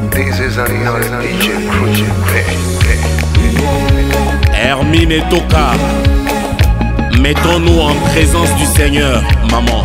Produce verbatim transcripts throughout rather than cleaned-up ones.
This is another D J project. Hermine et Toka, mettons-nous en présence du Seigneur, maman.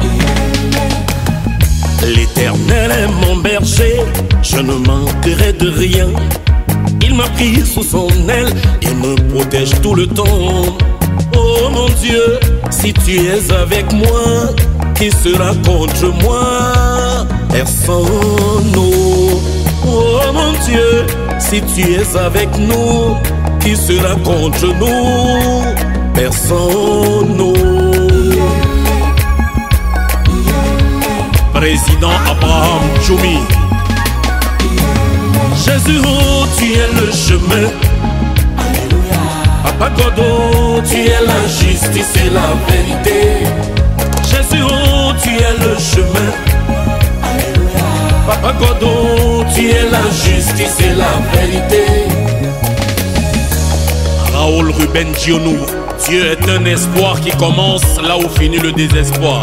L'Éternel est mon berger, je ne manquerai de rien. Il m'a pris sous son aile et me protège tout le temps. Oh mon Dieu, si tu es avec moi, qui sera contre moi? Personne. Oh mon Dieu, si tu es avec nous, qui sera contre nous? Personne. Président Abraham Choumi. Jésus, oh, tu es le chemin. Papa Godo, tu es la justice et la vérité. Jésus, oh, tu es le chemin. Papa Godo, tu es la justice et la vérité. Raoul Ruben Dionou, Dieu est un espoir qui commence là où finit le désespoir.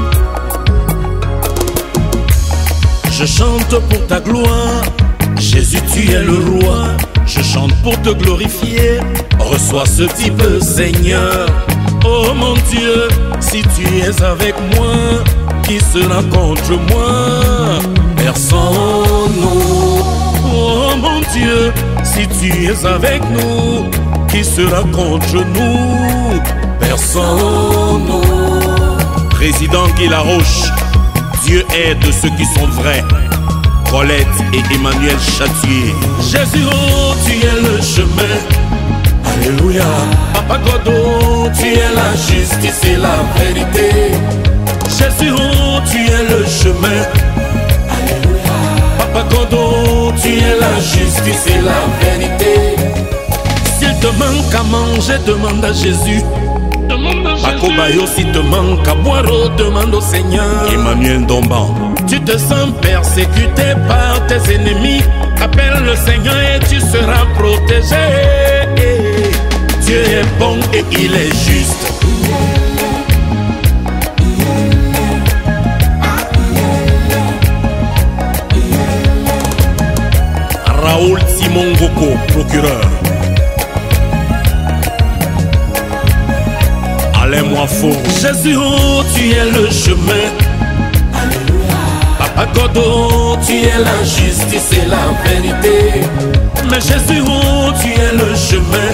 Je chante pour ta gloire, Jésus tu es le roi. Je chante pour te glorifier, reçois ce type Seigneur. Oh mon Dieu, si tu es avec moi, qui sera contre moi? Personne. Oh mon Dieu, si tu es avec nous, qui sera contre nous? Personne. Président Guy Laroche, Dieu aide ceux qui sont vrais. Colette et Emmanuel Châtier. Jésus, oh, tu es le chemin. Alléluia. Papa Godo, tu es la justice et la vérité. Jésus, oh, tu es le chemin. Alléluia. Papa Godo, tu es la justice et la vérité. S'il te manque à manger, demande à Jésus. Paco Bayo, si te manque à boire, demande au Seigneur. Emmanuel Domban. Tu te sens persécuté par tes ennemis, appelle le Seigneur et tu seras protégé. Dieu est bon et il est juste. Raoul Simon Goko, procureur. Alain Moifo. Jésus, oh, tu es le chemin. Papa Godo, tu es la justice et la vérité. Mais Jésus, oh, tu es le chemin.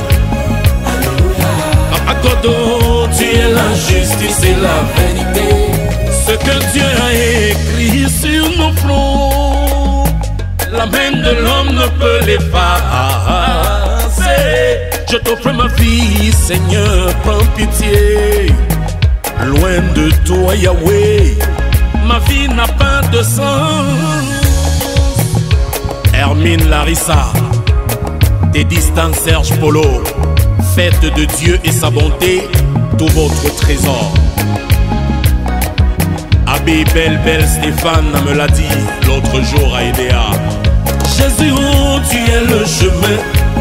Papa Godo, tu es la justice et la vérité. Ce que Dieu a écrit sur nos fronts, la main de l'homme ne peut l'effacer. Je t'offre ma vie, Seigneur, prends pitié. Loin de toi, Yahweh, ma vie n'a pas de sens. Hermine Larissa, des distances Serge Polo. Faites de Dieu et sa bonté tout votre trésor. Abbé Belle Belle Stéphane me l'a dit l'autre jour à Edea. Jésus, oh, tu es le chemin.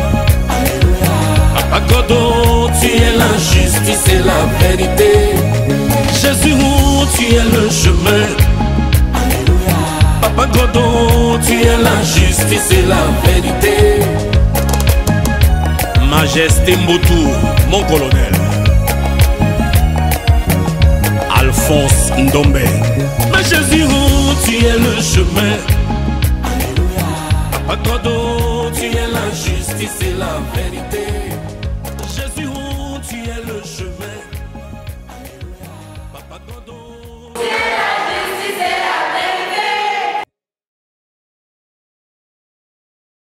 Papa Godo, tu es la justice et la vérité. Jésus, oh, tu es le chemin. Papa Godo, tu es la justice et la vérité. Majesté Mbotou, mon colonel. Alphonse Ndombe. Mais Jésus, oh, tu es le chemin. Papa Godo, tu es la justice et la vérité. Jésus, oh, tu es le chemin.